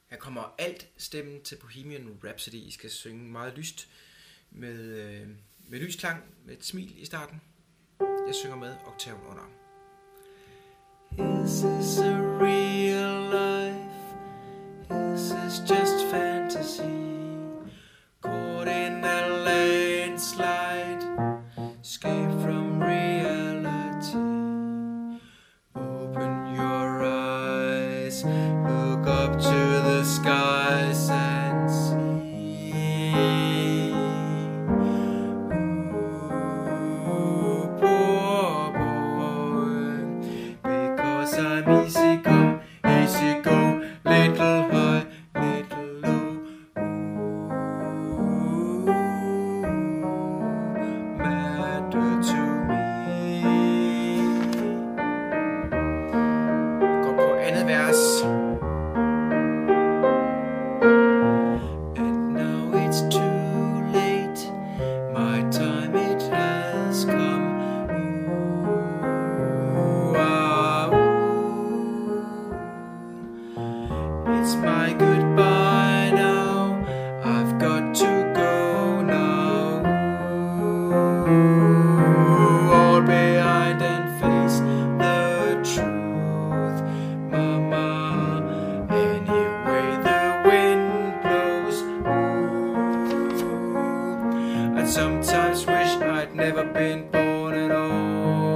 Her kommer alt stemmen til Bohemian Rhapsody. I skal synge meget lyst med lysklang, med et smil i starten. Jeg synger med oktaven under. Is this a real life? Is this just fantasy? Caught in a landslide, escape from reality. Open your eyes, look up to the skies and see. Ooh, poor boy, because I'm easy come, easy go, little high, little low. Ooh, matter to me. Går på andet vers. And now it's too late, my time it has come. Ooh, ah, ooh. It's my goodbye now, I've got to go now. Ooh, all behind and face the truth, mama. Anyway the wind blows. Ooh, I sometimes wish I'd never been born at all.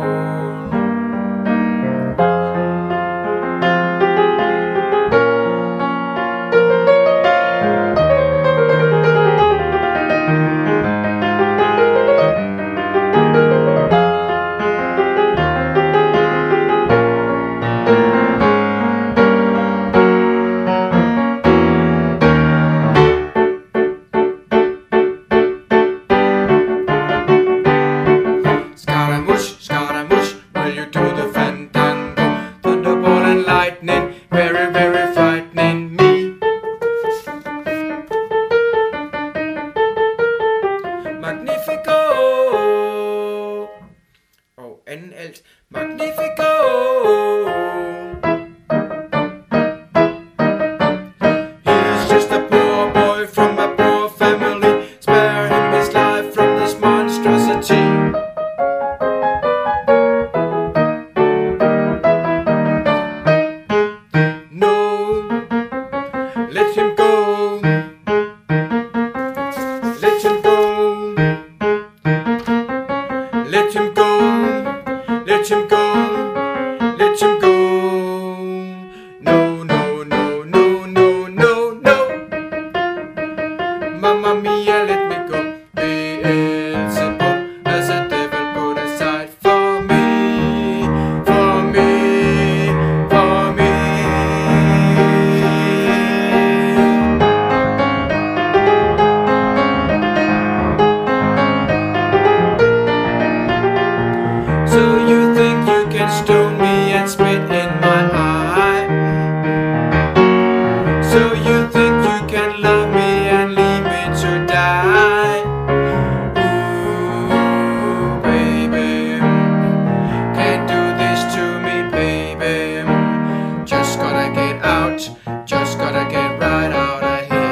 Scaramouche, will you do the fandango? Thunderbolt and lightning, very, very frightening me. Magnifico! Og anden alt, Magnifico! He's just a poor boy from a poor family. Spare him his life from this monstrosity. Let him go. Let him go. Let him go. Let him go. Let him go. No, no, no, no, no, no, no. Mamma mia, let me go. Beelzebub has a devil put aside for me, for me, for me. So you think you can stone me and spit in my eye? So you think you can love me and leave me to die? Ooh, baby, can't do this to me, baby. Just gotta get out, just gotta get right out of here.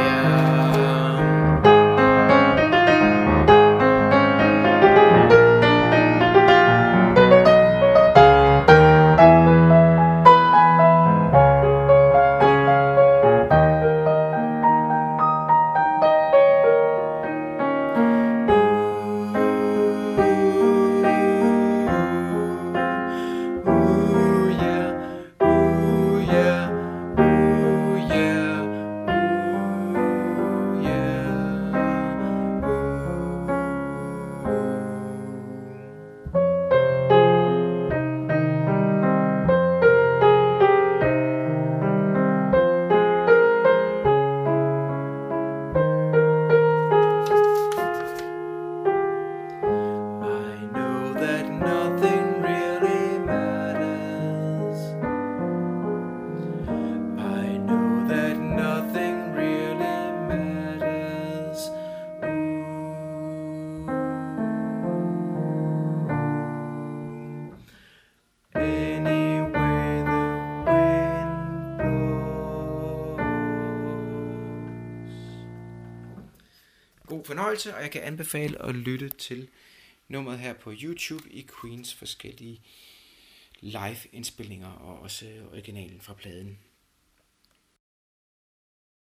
god fornøjelse, og jeg kan anbefale at lytte til nummeret her på YouTube i Queens forskellige live indspilninger og også originalen fra pladen.